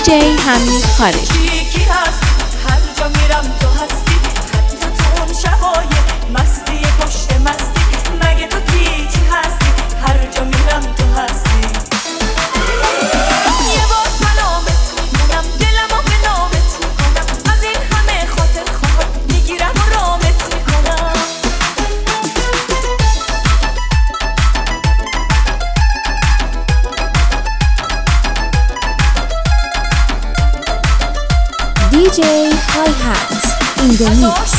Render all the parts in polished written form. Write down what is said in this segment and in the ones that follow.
دیجی حمید خارجی. یکی هست هر جا میرم تو هستی، حتی تو اون شبای مستی پشت مستی، مگه تو گیجی هستی هر جا میرم تو هستی. یه بار سلامت میکنم دلمو به نامت میکنم، از این همه خاطر خواهد میگیرم و رامت میکنم. DJ Hi-Hat in the mix.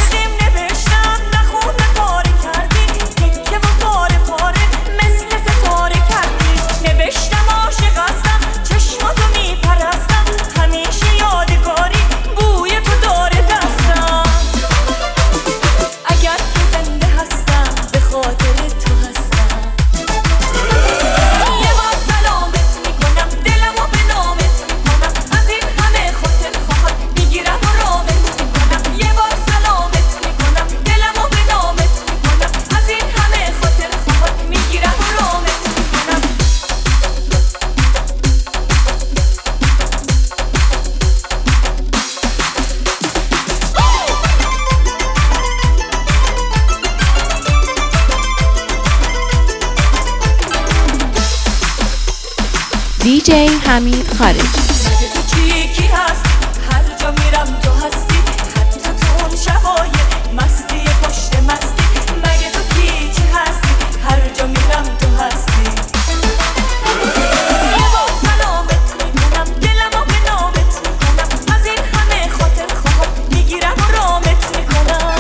دیجی حمید خارجی. مگه تو چیکی هست هر جا میرم تو هستی، حتی تو اون شبای مستی پشت مستی، مگه تو کیچی هستی هر جا میرم تو هستی. یه بار سلامت میکنم دلمو به نامت میکنم، از این همه خاطر خواهد میگیرم و رامت میکنم.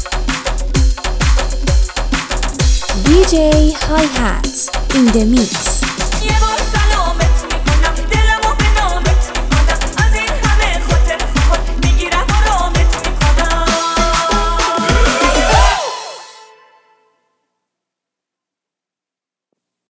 DJ Hi-Hat in the mix.